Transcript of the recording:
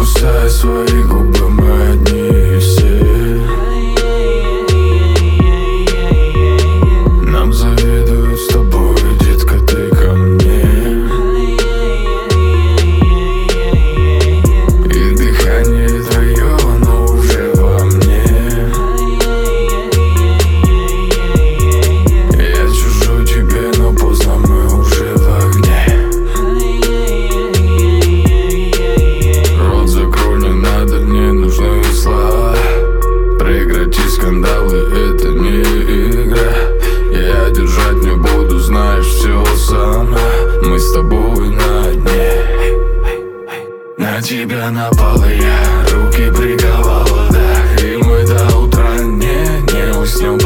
кусая свои губы, мы одни все. Нам завидуют с тобой, детка, ты ко мне. И дыхание твое, оно уже во мне. Я чужой тебе, но поздно, мы уже в огне. Рот закрой, не надо, не нужны слова. Прекрати скандалы, это не игра. Я держать не буду, знаешь, все сама. Мы с тобой на дне. На тебя напала я, руки приковала, да. И мы до утра не уснем.